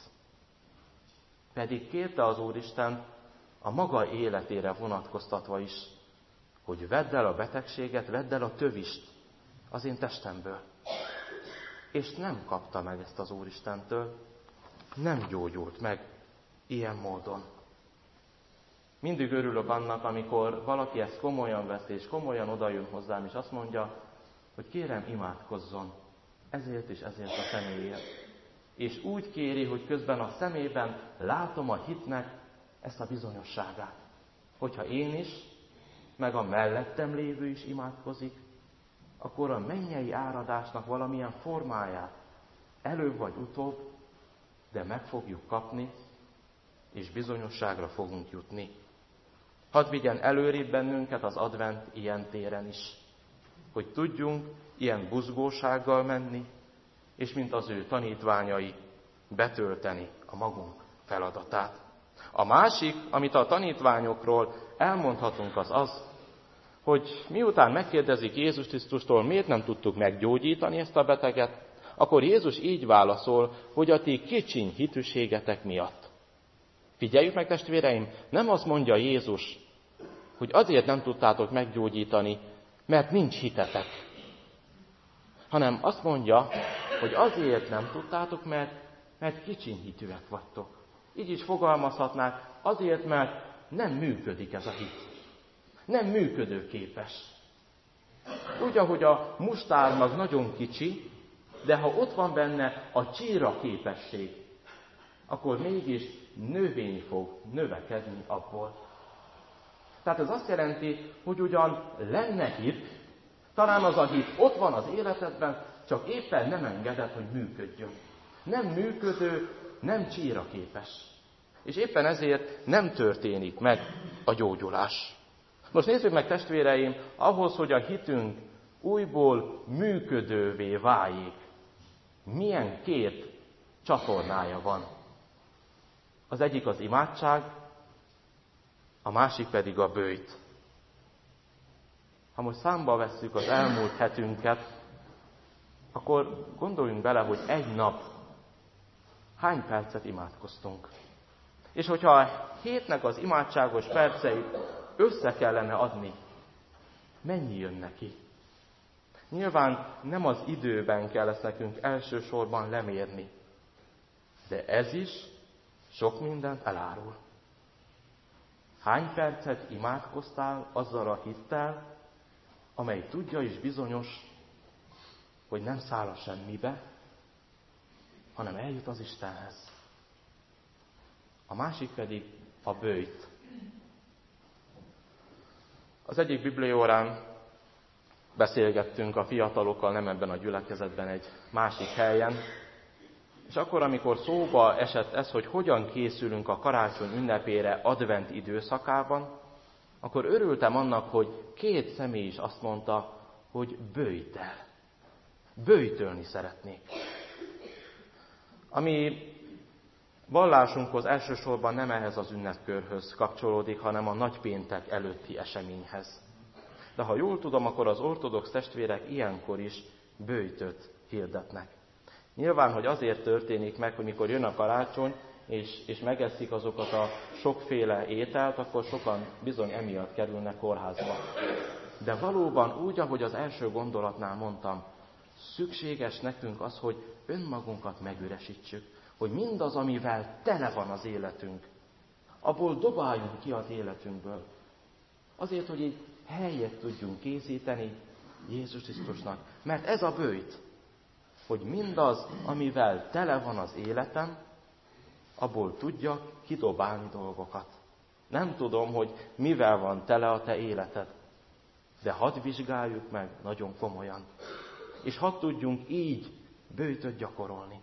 Pedig kérte az Úristen a maga életére vonatkoztatva is, hogy vedd el a betegséget, vedd el a tövist az én testemből. És nem kapta meg ezt az Úristentől, nem gyógyult meg ilyen módon. Mindig örülök annak, amikor valaki ezt komolyan vesz, és komolyan odajön hozzám, és azt mondja, hogy kérem, imádkozzon ezért és ezért a személyért. És úgy kéri, hogy közben a szemében látom a hitnek ezt a bizonyosságát. Hogyha én is, meg a mellettem lévő is imádkozik, akkor a mennyei áradásnak valamilyen formáját előbb vagy utóbb, de meg fogjuk kapni, és bizonyosságra fogunk jutni. Hadd vigyen előrébb bennünket az advent ilyen téren is, hogy tudjunk ilyen buzgósággal menni, és mint az ő tanítványai betölteni a magunk feladatát. A másik, amit a tanítványokról elmondhatunk, az az, hogy miután megkérdezik Jézus Krisztustól, miért nem tudtuk meggyógyítani ezt a beteget, akkor Jézus így válaszol, hogy a ti kicsiny hitűségetek miatt. Figyeljük meg, testvéreim, nem azt mondja Jézus, hogy azért nem tudtátok meggyógyítani, mert nincs hitetek, hanem azt mondja, hogy azért nem tudtátok, mert, mert kicsiny hitűek vagytok. Így is fogalmazhatnák, azért, mert nem működik ez a hit. Nem működőképes. Úgy, ahogy a mustármag nagyon kicsi, de ha ott van benne a csíra képesség, akkor mégis növény fog növekedni abból. Tehát ez azt jelenti, hogy ugyan lenne hit, talán az a hit ott van az életedben, csak éppen nem engedett, hogy működjön. Nem működő, nem csíra képes. És éppen ezért nem történik meg a gyógyulás. Most nézzük meg, testvéreim, ahhoz, hogy a hitünk újból működővé váljék, milyen két csatornája van. Az egyik az imádság, a másik pedig a böjt. Ha most számba vesszük az elmúlt hetünket, akkor gondoljunk bele, hogy egy nap hány percet imádkoztunk. És hogyha a hétnek az imádságos perceit össze kellene adni, mennyi jön neki? Nyilván nem az időben kell ezt nekünk elsősorban lemérni, de ez is sok mindent elárul. Hány percet imádkoztál azzal a hittel, amely tudja és bizonyos, hogy nem száll a semmibe, hanem eljut az Istenhez. A másik pedig a böjt. Az egyik bibliaórán beszélgettünk a fiatalokkal, nem ebben a gyülekezetben, egy másik helyen, és akkor, amikor szóba esett ez, hogy hogyan készülünk a karácsony ünnepére advent időszakában, akkor örültem annak, hogy két személy is azt mondta, hogy böjtel. Böjtölni szeretnék. Ami vallásunkhoz elsősorban nem ehhez az ünnepkörhöz kapcsolódik, hanem a nagypéntek előtti eseményhez. De ha jól tudom, akkor az ortodox testvérek ilyenkor is böjtöt hirdetnek. Nyilván, hogy azért történik meg, hogy mikor jön a karácsony, és, és megeszik azokat a sokféle ételt, akkor sokan bizony emiatt kerülnek kórházba. De valóban úgy, ahogy az első gondolatnál mondtam, szükséges nekünk az, hogy önmagunkat megüresítsük, hogy mindaz, amivel tele van az életünk, abból dobáljunk ki az életünkből. Azért, hogy így helyet tudjunk készíteni Jézus Krisztusnak. Mert ez a böjt, hogy mindaz, amivel tele van az életem, abból tudjak kidobálni dolgokat. Nem tudom, hogy mivel van tele a te életed, de hadd vizsgáljuk meg nagyon komolyan. És hadd tudjunk így böjtöt gyakorolni.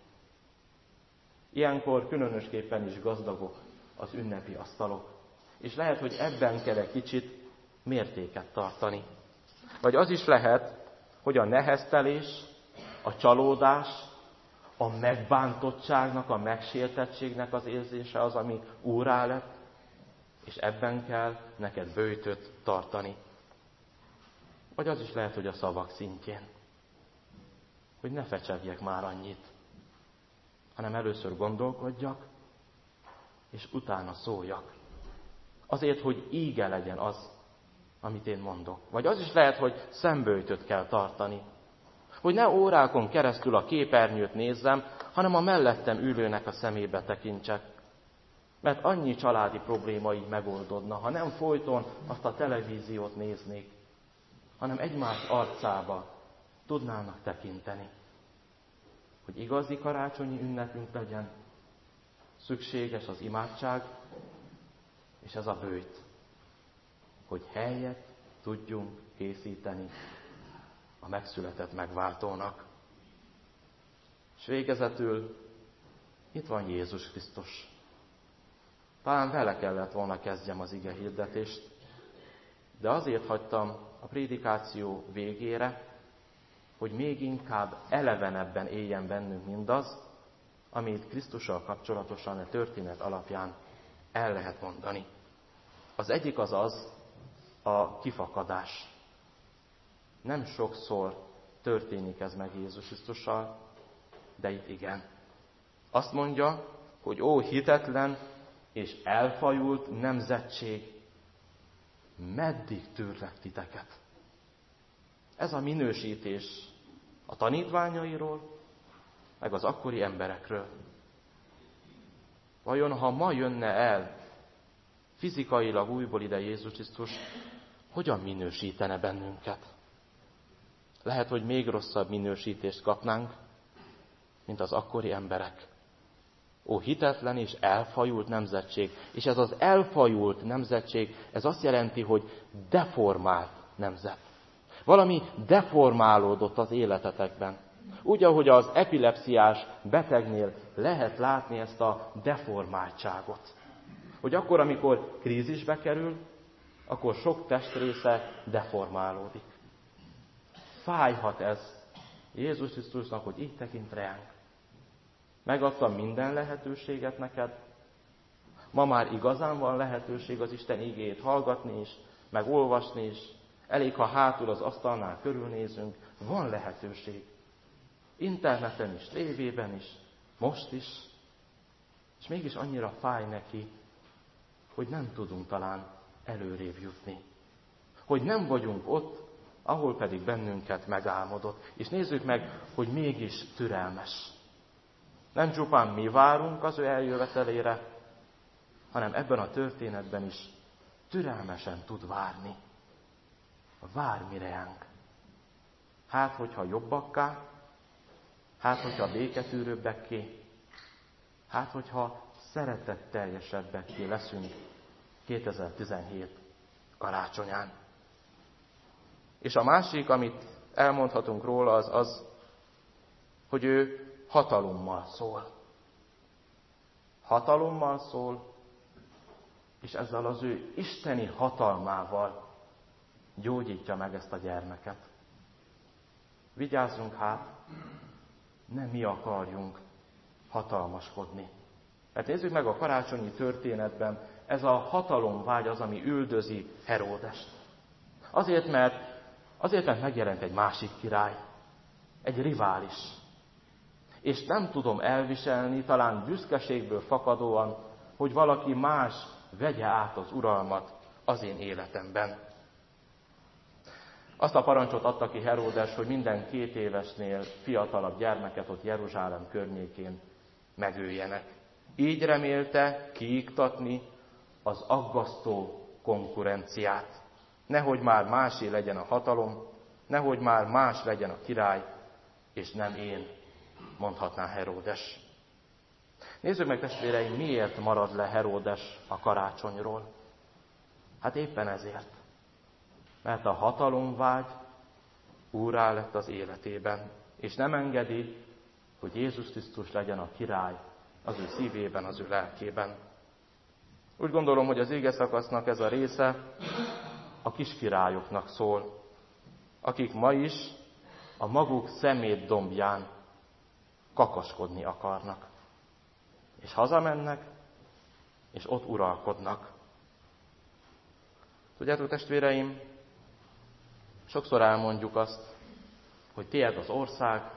Ilyenkor különösképpen is gazdagok az ünnepi asztalok. És lehet, hogy ebben kell egy kicsit mértéket tartani. Vagy az is lehet, hogy a neheztelés, a csalódás, a megbántottságnak, a megsértettségnek az érzése az, ami úrrá lett, és ebben kell neked böjtöt tartani. Vagy az is lehet, hogy a szavak szintjén. Hogy ne fecsegjek már annyit, hanem először gondolkodjak, és utána szóljak. Azért, hogy íge legyen az, amit én mondok. Vagy az is lehet, hogy szemböjtöt kell tartani. Hogy ne órákon keresztül a képernyőt nézzem, hanem a mellettem ülőnek a szemébe tekintsek. Mert annyi családi probléma így megoldódna, ha nem folyton azt a televíziót néznék, hanem egymás arcába tudnának tekinteni. Hogy igazi karácsonyi ünnepünk legyen, szükséges az imádság, és ez a böjt, hogy helyet tudjunk készíteni a megszületett megváltónak. És végezetül itt van Jézus Krisztus. Talán vele kellett volna kezdjem az ige hirdetést, de azért hagytam a prédikáció végére, hogy még inkább elevenebben éljen bennünk mindaz, amit Krisztussal kapcsolatosan a történet alapján el lehet mondani. Az egyik az az, a kifakadás. Nem sokszor történik ez meg Jézus Krisztussal, de itt igen. Azt mondja, hogy ó, hitetlen és elfajult nemzetség, meddig tűrlek titeket? Ez a minősítés a tanítványairól, meg az akkori emberekről. Vajon ha ma jönne el fizikailag újból ide Jézus Krisztus, hogyan minősítene bennünket? Lehet, hogy még rosszabb minősítést kapnánk, mint az akkori emberek. Ó, hitetlen és elfajult nemzetség. És ez az elfajult nemzetség, ez azt jelenti, hogy deformált nemzet. Valami deformálódott az életetekben. Úgy, ahogy az epilepsziás betegnél lehet látni ezt a deformáltságot. Hogy akkor, amikor krízisbe kerül, akkor sok testrésze deformálódik. Fájhat ez Jézus Krisztusnak, hogy így tekint ránk. Megadtam minden lehetőséget neked. Ma már igazán van lehetőség az Isten igéjét hallgatni is, meg olvasni is. Elég, ha hátul az asztalnál körülnézünk. Van lehetőség. Interneten is, tévében is, most is. És mégis annyira fáj neki, hogy nem tudunk talán előrébb jutni. Hogy nem vagyunk ott, ahol pedig bennünket megálmodott. És nézzük meg, hogy mégis türelmes. Nem csupán mi várunk az ő eljövetelére, hanem ebben a történetben is türelmesen tud várni. Vár mi reánk. Hát, hogyha jobbakká, hát, hogyha béketűrőbbekké, hát, hogyha szeretetteljesebbeké leszünk kétezer-tizenhét karácsonyán. És a másik, amit elmondhatunk róla, az az, hogy ő hatalommal szól. Hatalommal szól, és ezzel az ő isteni hatalmával gyógyítja meg ezt a gyermeket. Vigyázzunk hát, nem mi akarjunk hatalmaskodni. Mert nézzük meg a karácsonyi történetben, ez a hatalomvágy az, ami üldözi Heródest. Azért, mert, azért, mert megjelent egy másik király, egy rivális. És nem tudom elviselni, talán büszkeségből fakadóan, hogy valaki más vegye át az uralmat az én életemben. Azt a parancsot adta ki Heródes, hogy minden két évesnél fiatalabb gyermeket ott Jeruzsálem környékén megöljenek. Így remélte kiiktatni az aggasztó konkurenciát. Nehogy már másé legyen a hatalom, nehogy már más legyen a király, és nem én, mondhatná Heródes. Nézzük meg, testvéreim, miért marad le Heródes a karácsonyról. Hát éppen ezért. Mert a hatalomvágy úrrá lett az életében, és nem engedi, hogy Jézus Krisztus legyen a király az ő szívében, az ő lelkében. Úgy gondolom, hogy az ige szakasznak ez a része a kiskirályoknak szól, akik ma is a maguk szemétdombján kakaskodni akarnak. És hazamennek, és ott uralkodnak. Tudjátok, testvéreim, sokszor elmondjuk azt, hogy tiéd az ország,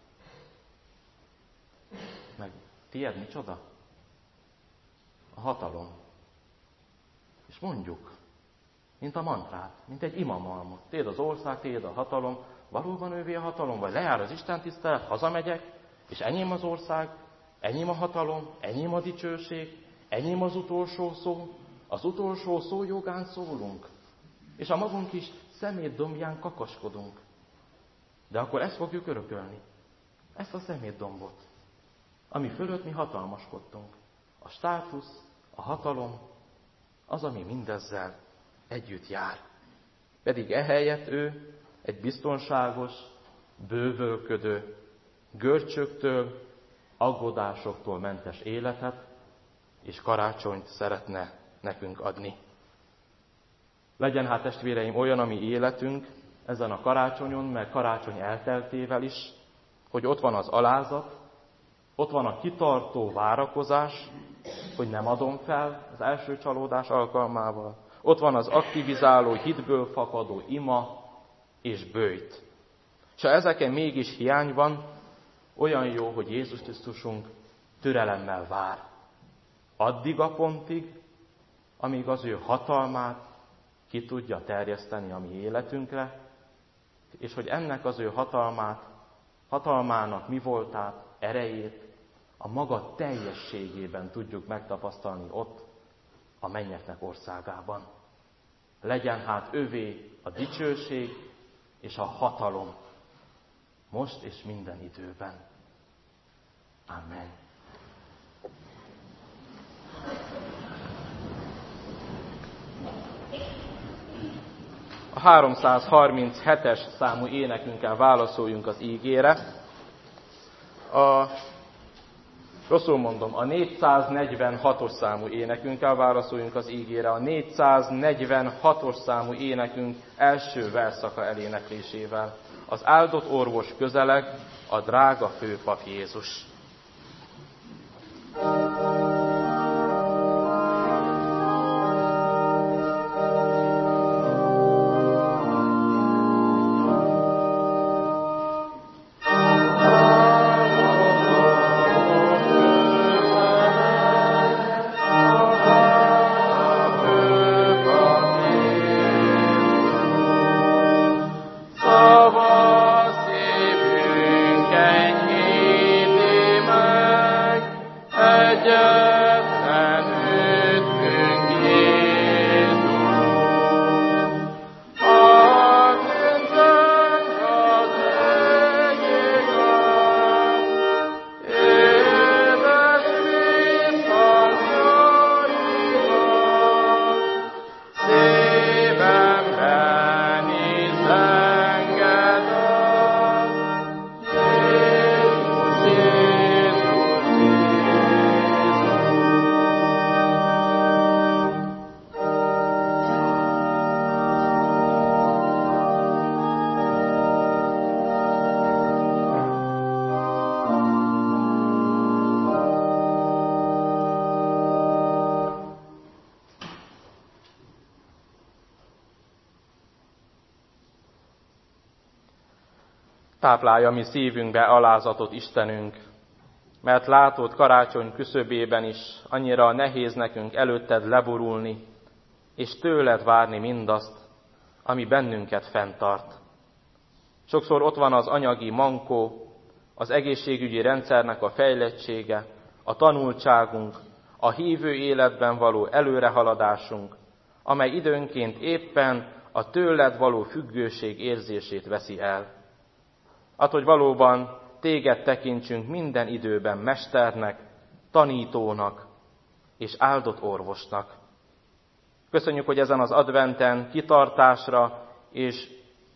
meg tiéd micsoda? A hatalom. És mondjuk, mint a mantrát, mint egy imamalmot. Tiéd az ország, tiéd a hatalom. Valóban ővé a hatalom? Vagy lejár az Isten tisztelet, hazamegyek, és enyém az ország, enyém a hatalom, enyém a dicsőség, enyém az utolsó szó, az utolsó szó jogán szólunk. És a magunk is szemétdombján kakaskodunk. De akkor ezt fogjuk örökölni. Ezt a szemétdombot, ami fölött mi hatalmaskodtunk. A státusz, a hatalom, az, ami mindezzel együtt jár. Pedig ehelyett ő egy biztonságos, bővölködő, görcsöktől, aggodásoktól mentes életet és karácsonyt szeretne nekünk adni. Legyen hát, testvéreim, olyan a mi életünk ezen a karácsonyon, meg karácsony elteltével is, hogy ott van az alázat, ott van a kitartó várakozás, hogy nem adom fel az első csalódás alkalmával. Ott van az aktivizáló, hitből fakadó ima és böjt. És ha ezeken mégis hiány van, olyan jó, hogy Jézus Krisztusunk türelemmel vár. Addig a pontig, amíg az ő hatalmát ki tudja terjeszteni a mi életünkre, és hogy ennek az ő hatalmát, hatalmának mi voltát, erejét a maga teljességében tudjuk megtapasztalni ott, a mennyeknek országában. Legyen hát övé a dicsőség és a hatalom, most és minden időben. Amen. A háromszázharminchetes számú énekünkkel válaszoljunk az ígére. A, rosszul mondom, a négyszáznegyvenhatos számú énekünkkel válaszoljunk az ígére. A négyszáznegyvenhatos számú énekünk első verszaka eléneklésével. Az áldott orvos közeleg, a drága főpap Jézus. Táplálja mi szívünkbe alázatot Istenünk, mert látod karácsony küszöbében is annyira nehéz nekünk előtted leborulni, és tőled várni mindazt, ami bennünket fenntart. Sokszor ott van az anyagi mankó, az egészségügyi rendszernek a fejlettsége, a tanultságunk, a hívő életben való előrehaladásunk, amely időnként éppen a tőled való függőség érzését veszi el. Add, hogy valóban téged tekintsünk minden időben mesternek, tanítónak és áldott orvosnak. Köszönjük, hogy ezen az adventen kitartásra és,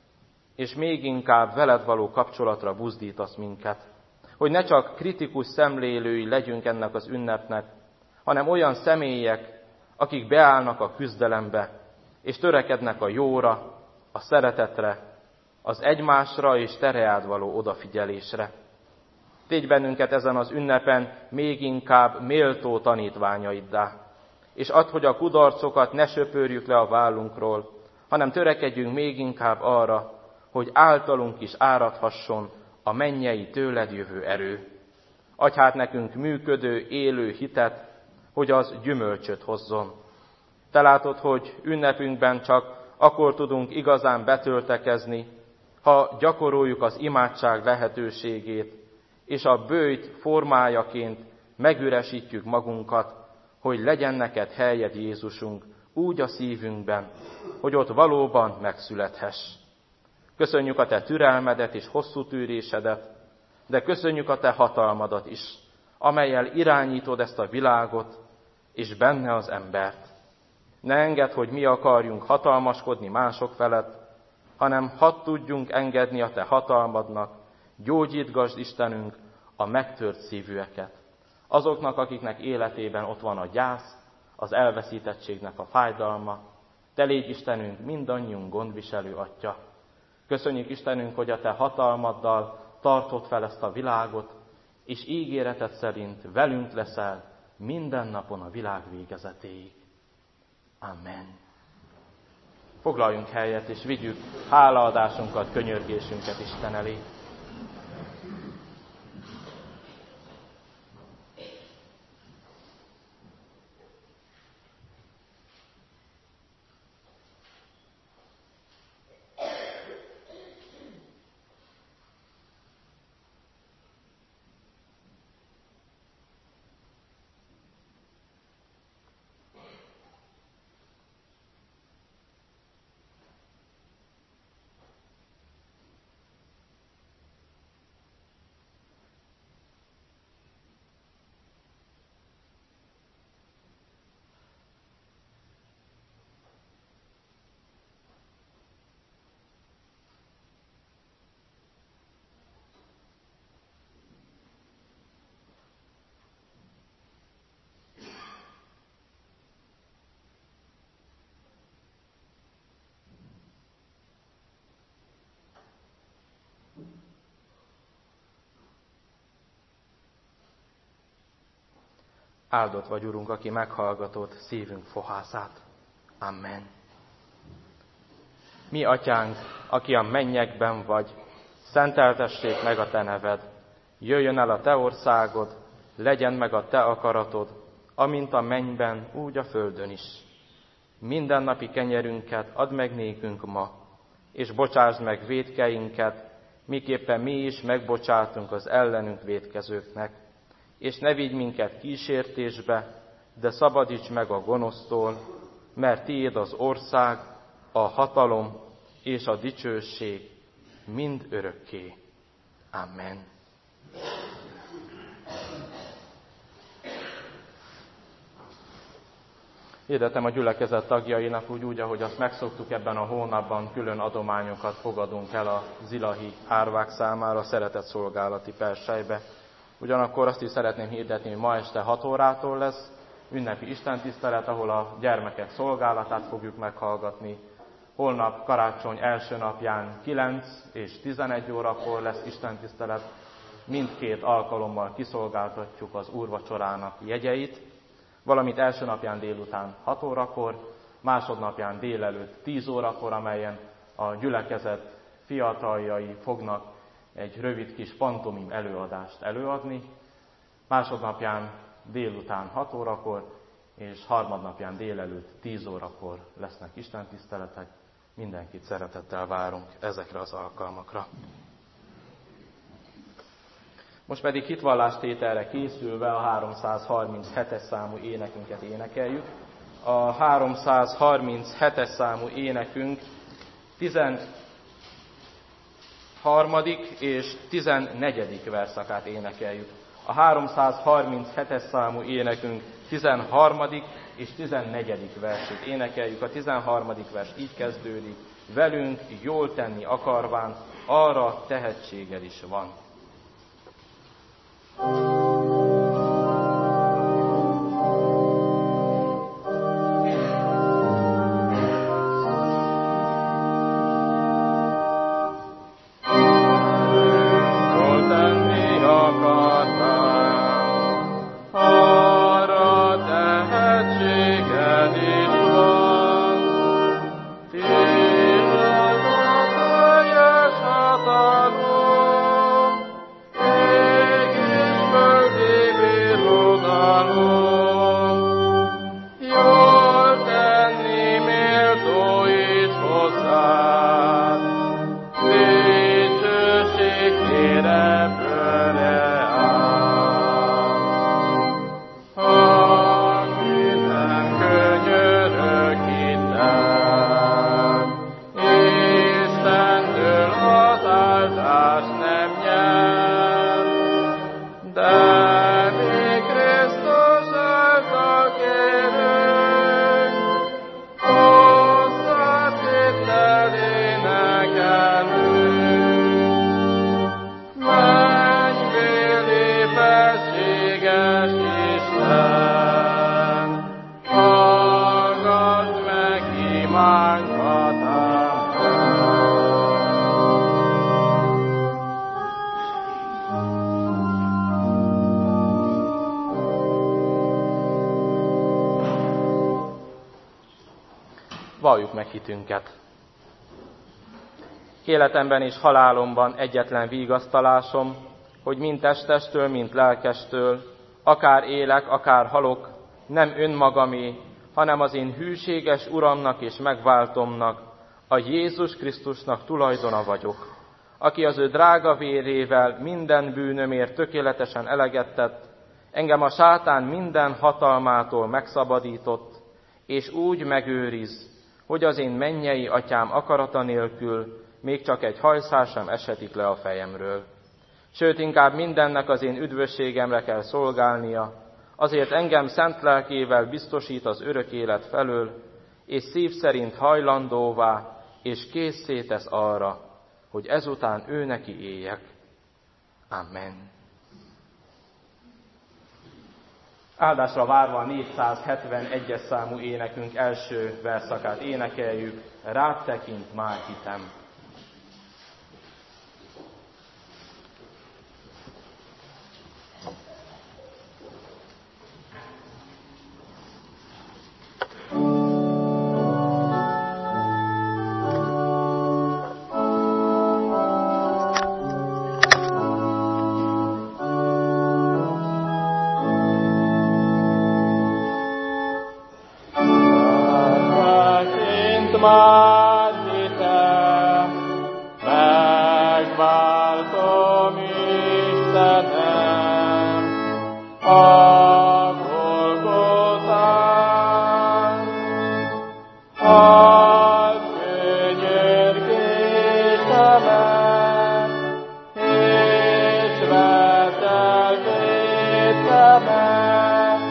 és még inkább veled való kapcsolatra buzdítasz minket. Hogy ne csak kritikus szemlélői legyünk ennek az ünnepnek, hanem olyan személyek, akik beállnak a küzdelembe, és törekednek a jóra, a szeretetre, az egymásra és te reád való odafigyelésre. Tégy bennünket ezen az ünnepen még inkább méltó tanítványaiddá, és add, hogy a kudarcokat ne söpörjük le a vállunkról, hanem törekedjünk még inkább arra, hogy általunk is áradhasson a mennyei tőled jövő erő. Adj hát nekünk működő, élő hitet, hogy az gyümölcsöt hozzon. Te látod, hogy ünnepünkben csak akkor tudunk igazán betöltekezni, ha gyakoroljuk az imádság lehetőségét, és a böjt formájaként megüresítjük magunkat, hogy legyen neked helyed, Jézusunk, úgy a szívünkben, hogy ott valóban megszülethess. Köszönjük a te türelmedet és hosszú tűrésedet, de köszönjük a te hatalmadat is, amellyel irányítod ezt a világot, és benne az embert. Ne engedd, hogy mi akarjunk hatalmaskodni mások felett, hanem hadd tudjunk engedni a te hatalmadnak, gyógyítgasd Istenünk a megtört szívűeket. Azoknak, akiknek életében ott van a gyász, az elveszítettségnek a fájdalma, te légy Istenünk mindannyiunk gondviselő Atya. Köszönjük Istenünk, hogy a te hatalmaddal tartod fel ezt a világot, és ígéreted szerint velünk leszel minden napon a világ végezetéig. Amen. Foglaljunk helyet, és vigyük hálaadásunkat, könyörgésünket Isten elé. Áldott vagy, Urunk, aki meghallgatod szívünk fohászát. Amen. Mi, Atyánk, aki a mennyekben vagy, szenteltessék meg a Te neved. Jöjjön el a Te országod, legyen meg a Te akaratod, amint a mennyben, úgy a földön is. Mindennapi kenyerünket add meg nékünk ma, és bocsásd meg vétkeinket, miképpen mi is megbocsátunk az ellenünk vétkezőknek. És ne vigy minket kísértésbe, de szabadíts meg a gonosztól, mert tiéd az ország, a hatalom és a dicsőség mind örökké. Amen. Hirdetem a gyülekezet tagjainak úgy, úgy, ahogy azt megszoktuk, ebben a hónapban külön adományokat fogadunk el a zilahi árvák számára, szeretett szolgálati persejbe. Ugyanakkor azt is szeretném hirdetni, hogy ma este hat órától lesz ünnepi istentisztelet, ahol a gyermekek szolgálatát fogjuk meghallgatni. Holnap karácsony első napján kilenc és tizenegy órakor lesz istentisztelet. Mindkét alkalommal kiszolgáltatjuk az úrvacsorának jegyeit, valamint első napján délután hat órakor, másodnapján délelőtt tíz órakor, amelyen a gyülekezet fiataljai fognak egy rövid kis pantomim előadást előadni, másodnapján délután hat órakor, és harmadnapján délelőtt tíz órakor lesznek istentiszteletek. Mindenkit szeretettel várunk ezekre az alkalmakra. Most pedig hitvallástételre készülve a háromszázharminchetes számú énekünket énekeljük. A háromszázharminchetes számú énekünk tizenharmadik és tizennegyedik verszakát énekeljük. A háromszázharminchetes számú énekünk tizenharmadik és tizennegyedik versét énekeljük. A tizenharmadik vers így kezdődik: velünk jól tenni akarván, arra tehetséged is van. Hatalom, ég és föld. valljuk meg hitünket. Életemben és halálomban egyetlen vigasztalásom, hogy mind testestől, mind lelkestől, akár élek, akár halok, nem önmagamé, hanem az én hűséges Uramnak és megváltomnak, a Jézus Krisztusnak tulajdona vagyok, aki az ő drága vérével minden bűnömért tökéletesen eleget tett, engem a sátán minden hatalmától megszabadított, és úgy megőriz, hogy az én mennyei atyám akarata nélkül még csak egy hajszál sem esetik le a fejemről. Sőt, inkább mindennek az én üdvösségemre kell szolgálnia, azért engem szent lelkével biztosít az örök élet felől, és szív szerint hajlandóvá, és készé tesz arra, hogy ezután ő neki éljek. Amen. Áldásra várva a négyszázhetvenegyes számú énekünk első verszakát énekeljük, rád tekint már hitem. Már hitem, megváltom Istenem, a Golgotán, a könyörgésemet, és vett el kétemet,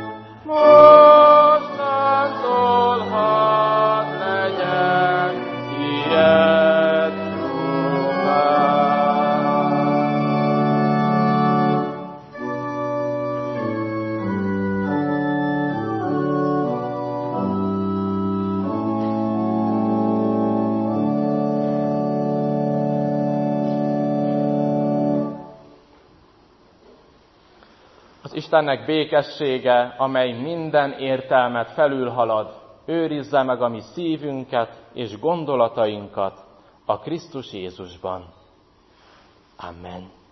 mostantól hadd legyen ilyet Az Istennek békessége, amely minden értelmet felülhalad, őrizze meg a mi szívünket és gondolatainkat a Krisztus Jézusban. Amen.